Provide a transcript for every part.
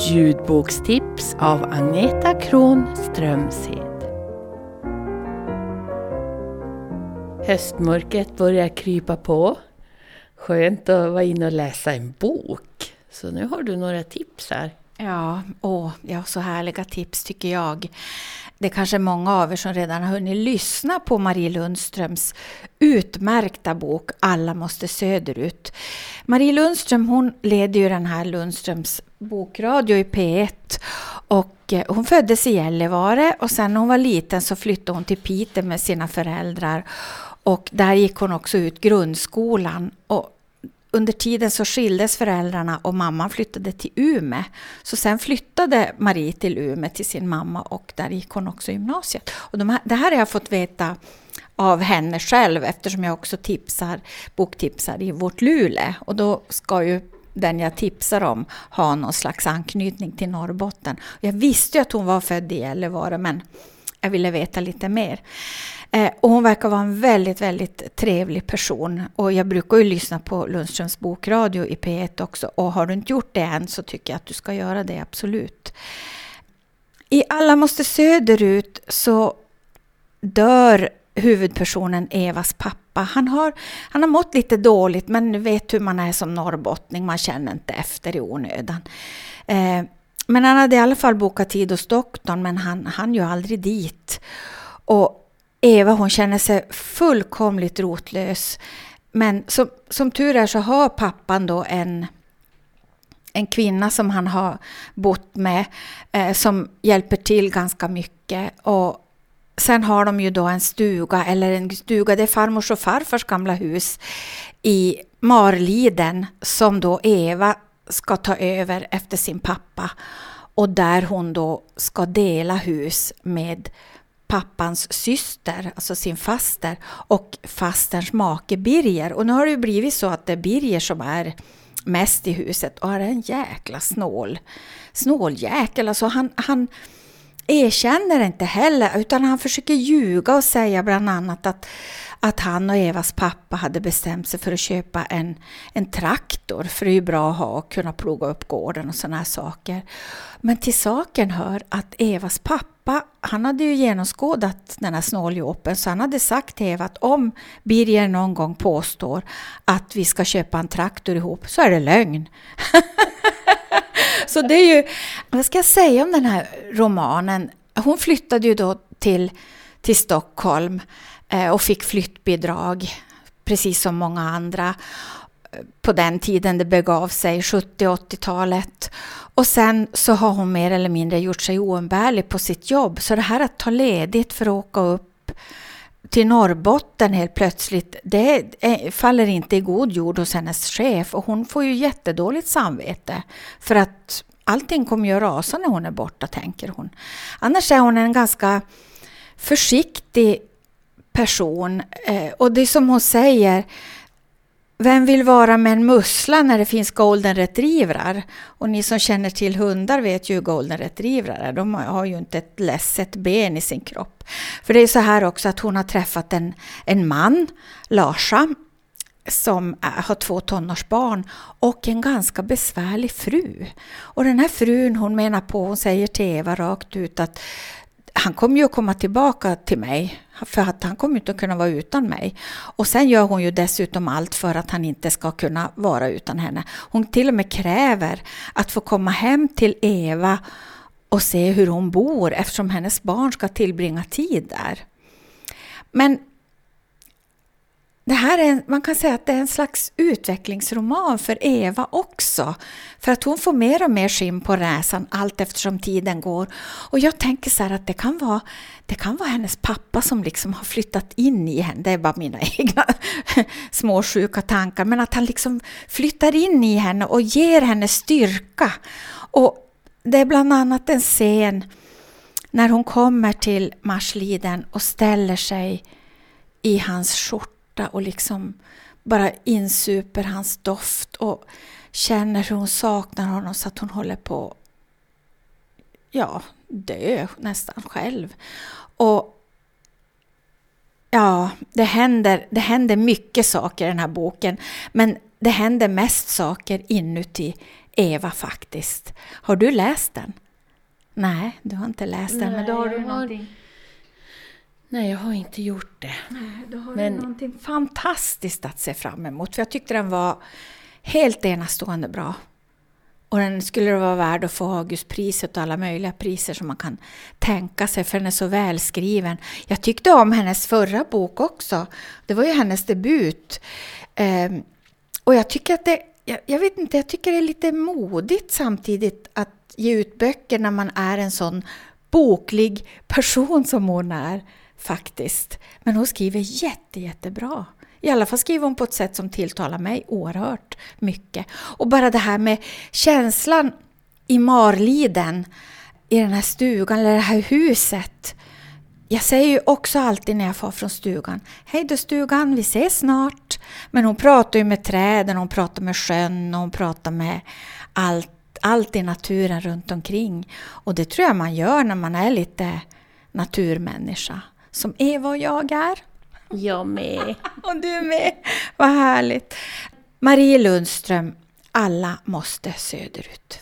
Ljudbokstips av Agneta Kron Strömshed. Höstmörkret börjar krypa på. Skönt att vara inne och läsa en bok. Så nu har du några tips här. Ja, så härliga tips tycker jag. Det är kanske många av er som redan har hunnit lyssna på Marie Lundströms utmärkta bok Alla måste söderut. Marie Lundström, hon leder ju den här Lundströms bokradio i P1 och hon föddes i Gällivare och sen när hon var liten så flyttade hon till Piteå med sina föräldrar och där gick hon också ut grundskolan och under tiden så skildes föräldrarna och mamman flyttade till Umeå. Så sen flyttade Marie till Umeå till sin mamma och där gick hon också i gymnasiet. Och det här har jag fått veta av henne själv eftersom jag också boktipsar i Vårt Lule. Och då ska ju den jag tipsar om ha någon slags anknytning till Norrbotten. Jag visste ju att hon var född i Gällivare men jag ville veta lite mer. Och hon verkar vara en väldigt, väldigt trevlig person. Och jag brukar ju lyssna på Lundströms bokradio i P1 också. Och har du inte gjort det än så tycker jag att du ska göra det, absolut. I Alla måste söderut så dör huvudpersonen Evas pappa. Han har mått lite dåligt men vet hur man är som norrbottning. Man känner inte efter i onödan. Men han hade i alla fall bokat tid hos doktorn men han ju aldrig dit. Och Eva hon känner sig fullkomligt rotlös. Men som tur är så har pappan då en kvinna som han har bott med som hjälper till ganska mycket. Och sen har de ju då en stuga, det är farmors och farfars gamla hus i Marliden som då Eva ska ta över efter sin pappa. Och där hon då ska dela hus med pappans syster, alltså sin faster och fasterns make Birger. Och nu har det ju blivit så att det är Birger som är mest i huset och är en jäkla snåljäkel. Alltså han erkänner inte heller utan han försöker ljuga och säga bland annat att han och Evas pappa hade bestämt sig för att köpa en traktor för det är ju bra att ha och kunna ploga upp gården och såna här saker. Men till saken hör att Evas pappa, han hade ju genomskådat den här snåljåpen så han hade sagt till Eva att om Birger någon gång påstår att vi ska köpa en traktor ihop så är det lögn. Så det är ju, vad ska jag säga om den här romanen? Hon flyttade ju då till Stockholm och fick flyttbidrag precis som många andra på den tiden det begav sig 70-80-talet. Och sen så har hon mer eller mindre gjort sig oumbärlig på sitt jobb. Så det här att ta ledigt för att åka upp till Norrbotten helt plötsligt, det faller inte i god jord hos hennes chef. Och hon får ju jättedåligt samvete för att allting kommer ju att rasa när hon är borta, tänker hon. Annars är hon en ganska försiktig person. Och det är som hon säger, vem vill vara med en mussla när det finns golden retrievrar? Och ni som känner till hundar vet ju hur golden retrievrar är. De har ju inte ett ledset ben i sin kropp. För det är så här också att hon har träffat en man, Larsa, som har 2 tonårsbarn och en ganska besvärlig fru. Och den här frun hon säger till Eva rakt ut att han kommer ju att komma tillbaka till mig för att han kommer inte att kunna vara utan mig. Och sen gör hon ju dessutom allt för att han inte ska kunna vara utan henne. Hon till och med kräver att få komma hem till Eva och se hur hon bor eftersom hennes barn ska tillbringa tid där. Men det här man kan säga att det är en slags utvecklingsroman för Eva också. För att hon får mer och mer skinn på näsan allt eftersom tiden går. Och jag tänker så här att det kan vara hennes pappa som liksom har flyttat in i henne. Det är bara mina egna småsjuka tankar. Men att han liksom flyttar in i henne och ger henne styrka. Och det är bland annat en scen när hon kommer till Marsliden och ställer sig i hans skjorta. Och liksom bara insuper hans doft och känner hur hon saknar honom så att hon håller på dö nästan själv. Och ja, det händer mycket saker i den här boken men det händer mest saker inuti Eva faktiskt. Har du läst den? Nej, du har inte läst den. Men då har du någonting. Nej, jag har inte gjort det. Nej, då har du någonting fantastiskt att se fram emot. För jag tyckte den var helt enastående bra. Och den skulle vara värd att få Augustpriset och alla möjliga priser som man kan tänka sig, för den är så välskriven. Jag tyckte om hennes förra bok också. Det var ju hennes debut. Och jag tycker att jag tycker det är lite modigt samtidigt att ge ut böcker när man är en sån boklig person som hon är faktiskt. Men hon skriver jättebra. I alla fall skriver hon på ett sätt som tilltalar mig oerhört mycket. Och bara det här med känslan i Marliden, i den här stugan eller det här huset. Jag säger ju också alltid när jag far från stugan: hej då stugan, vi ses snart. Men hon pratar ju med träden, hon pratar med sjön och hon pratar med allt i naturen runt omkring. Och det tror jag man gör när man är lite naturmänniska. Som Eva och jag är. Jag med. Och du med. Vad härligt. Marie Lundström, Alla måste söderut.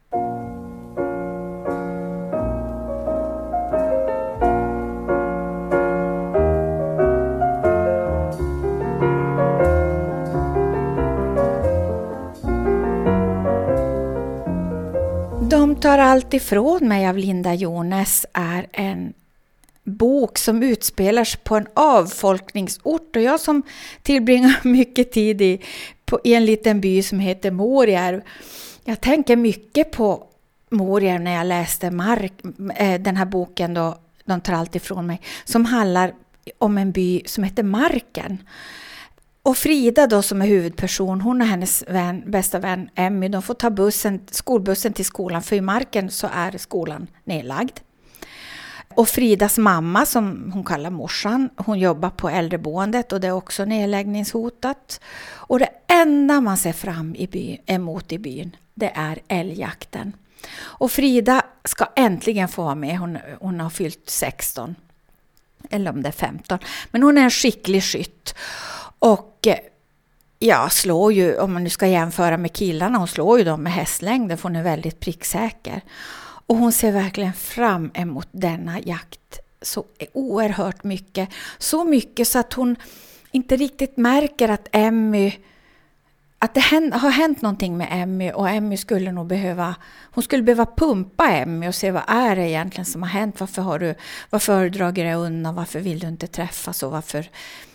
De tar allt ifrån mig av Linda Jones är en bok som utspelar sig på en avfolkningsort, och jag som tillbringar mycket tid i en liten by som heter Morjärv. Jag tänker mycket på Morjärv när jag läste den här boken då, De tar allt ifrån mig, som handlar om en by som heter Marken. Och Frida då som är huvudperson, hon och hennes bästa vän Emmy, de får ta skolbussen till skolan, för i Marken så är skolan nedlagd. Och Fridas mamma, som hon kallar morsan, hon jobbar på äldreboendet och det är också nedläggningshotat. Och det enda man ser fram emot i byn, det är älgjakten. Och Frida ska äntligen få vara med, hon har fyllt 16, eller om det är 15. Men hon är en skicklig skytt. Och slår ju, om man nu ska jämföra med killarna, hon slår ju dem med hästlängder, för hon är väldigt pricksäker. Och hon ser verkligen fram emot denna jakt så oerhört mycket. Så mycket så att hon inte riktigt märker att det har hänt någonting med Emmy, och Emmy skulle nog behöva pumpa Emmy och se vad är det egentligen som har hänt. Varför har du dragit dig undan? Varför vill du inte träffas? Och varför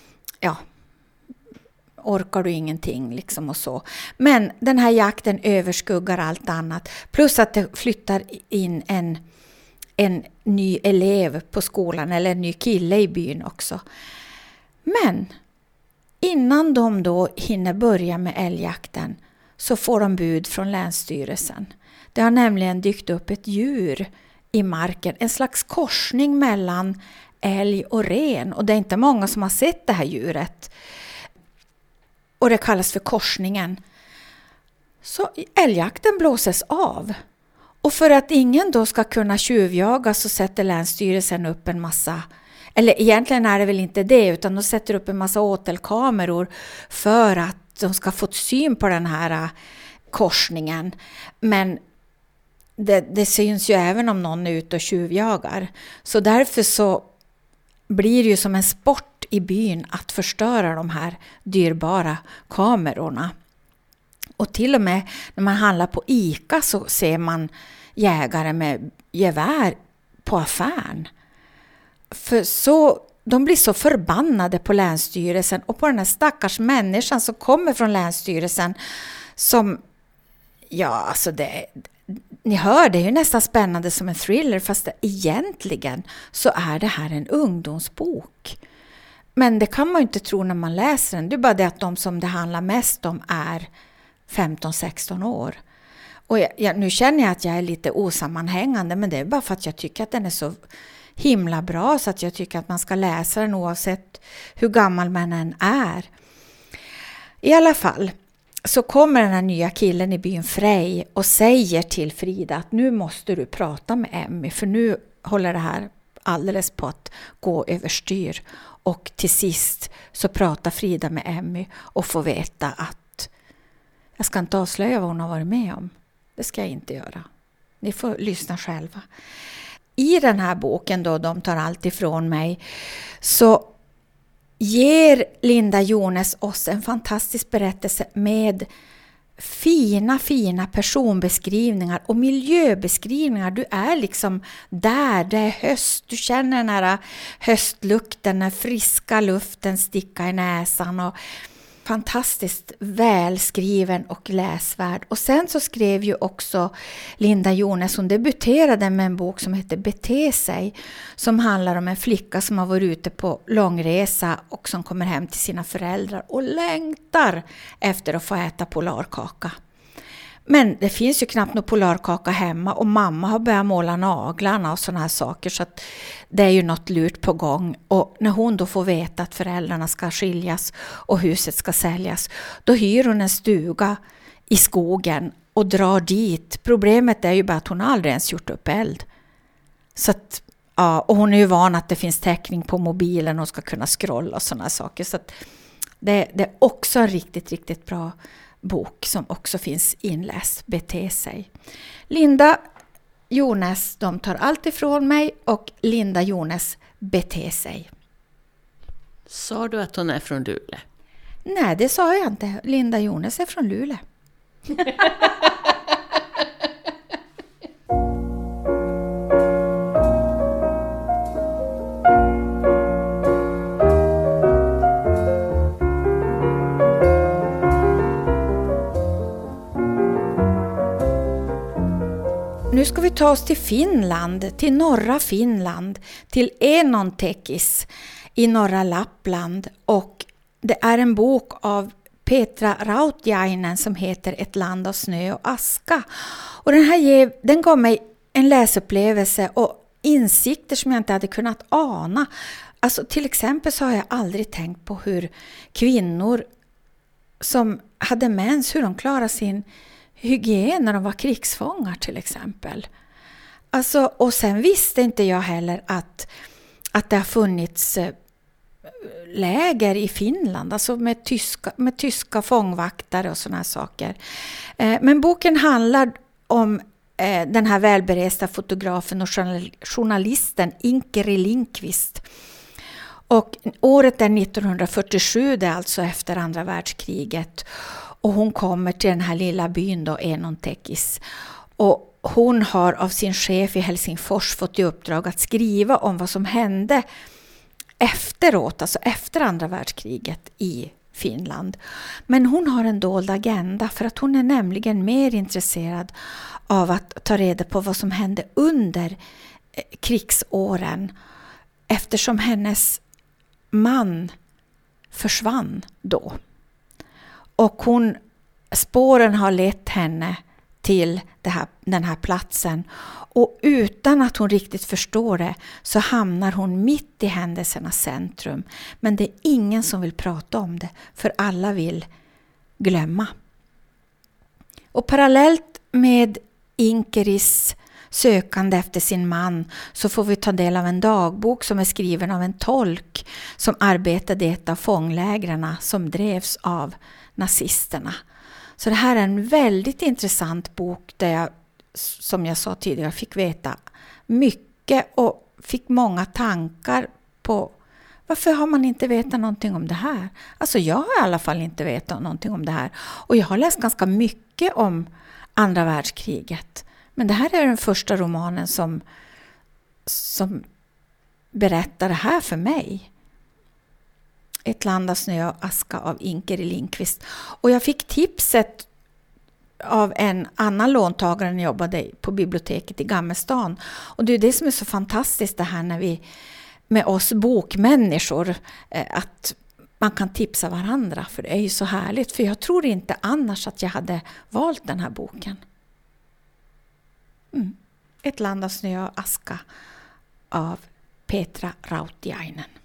orkar du ingenting liksom och så. Men den här jakten överskuggar allt annat. Plus att det flyttar in en ny elev på skolan, eller en ny kille i byn också. Men innan de då hinner börja med älgjakten så får de bud från Länsstyrelsen. Det har nämligen dykt upp ett djur i marken. En slags korsning mellan älg och ren. Och det är inte många som har sett det här djuret. Och det kallas för korsningen. Så älgjakten blåses av. Och för att ingen då ska kunna tjuvjaga så sätter Länsstyrelsen upp en massa, eller egentligen är det väl inte det, utan de sätter upp en massa åtelkameror för att de ska få syn på den här korsningen. Men det syns ju även om någon är ute och tjuvjagar. Så därför så blir det ju som en sport i byn att förstöra de här dyrbara kamerorna. Och till och med när man handlar på ICA så ser man jägare med gevär på affären. De blir så förbannade på Länsstyrelsen och på den här stackars människan som kommer från Länsstyrelsen som, ni hör, det är ju nästan spännande som en thriller, fast egentligen så är det här en ungdomsbok. Men det kan man ju inte tro när man läser den. Det är bara det att de som det handlar mest om är 15-16 år. Och nu känner jag att jag är lite osammanhängande, men det är bara för att jag tycker att den är så himla bra, så att jag tycker att man ska läsa den oavsett hur gammal man än är. I alla fall så kommer den här nya killen i byn Frej och säger till Frida att nu måste du prata med Emmy, för nu håller det här alldeles på att gå överstyr. Och till sist så pratar Frida med Emmy och får veta att, jag ska inte avslöja vad hon har varit med om, Det ska jag inte göra. Ni får lyssna själva. I den här boken då, De tar allt ifrån mig, så ger Linda Jones oss en fantastisk berättelse med fina personbeskrivningar och miljöbeskrivningar. Du är liksom där, det är höst. Du känner den här höstlukten, den friska luften sticka i näsan och fantastiskt välskriven och läsvärd. Och sen så skrev ju också Linda Jones, hon debuterade med en bok som heter Bete sig, som handlar om en flicka som har varit ute på långresa och som kommer hem till sina föräldrar och längtar efter att få äta polarkaka. Men det finns ju knappt någon polarkaka hemma och mamma har börjat måla naglarna och såna här saker, så att det är ju något lurt på gång. Och när hon då får veta att föräldrarna ska skiljas och huset ska säljas, då hyr hon en stuga i skogen och drar dit. Problemet är ju bara att hon aldrig ens gjort upp eld. Så att, ja, och hon är ju van att det finns täckning på mobilen och ska kunna scrolla och såna här saker. Så att det är också en riktigt bra bok som också finns inläst, Bete sig. Linda Jones, De tar allt ifrån mig, och Linda Jones, Bete sig. Sa du att hon är från Luleå? Nej, det sa jag inte. Linda Jones är från Luleå. Nu ska vi ta oss till Finland, till norra Finland, till Enontekis i norra Lappland, och det är en bok av Petra Rautiainen som heter Ett land av snö och aska. Och den gav mig en läsupplevelse och insikter som jag inte hade kunnat ana. Alltså till exempel så har jag aldrig tänkt på hur kvinnor som hade mens, hur de klarar sin hygien när de var krigsfångar till exempel. Alltså, och sen visste inte jag heller att det har funnits läger i Finland, alltså med tyska fångvaktare och såna här saker. Men boken handlar om den här välberesta fotografen och journalisten Inkeri Lindqvist. Och året är 1947, det är alltså efter andra världskriget. Och hon kommer till den här lilla byn då, Enontekis. Och hon har av sin chef i Helsingfors fått i uppdrag att skriva om vad som hände efteråt, alltså efter andra världskriget i Finland. Men hon har en dold agenda, för att hon är nämligen mer intresserad av att ta reda på vad som hände under krigsåren, eftersom hennes man försvann då. Och spåren har lett henne till den här platsen. Och utan att hon riktigt förstår det så hamnar hon mitt i händelsernas centrum. Men det är ingen som vill prata om det, för alla vill glömma. Och parallellt med Inkeris sökande efter sin man så får vi ta del av en dagbok som är skriven av en tolk som arbetade i ett av fånglägren som drevs av nazisterna. Så det här är en väldigt intressant bok där jag, som jag sa tidigare, fick veta mycket och fick många tankar på varför har man inte vetat någonting om det här? Alltså jag har i alla fall inte vetat någonting om det här. Och jag har läst ganska mycket om andra världskriget. Men det här är den första romanen som berättar det här för mig. Ett land av snö och aska av Inkeri Lindqvist. Och jag fick tipset av en annan låntagare när jag jobbade på biblioteket i Gammelstan. Och det är det som är så fantastiskt det här när vi med oss bokmänniskor, att man kan tipsa varandra, för det är ju så härligt, för jag tror inte annars att jag hade valt den här boken. Ett land av snö och aska av Petra Rautiainen.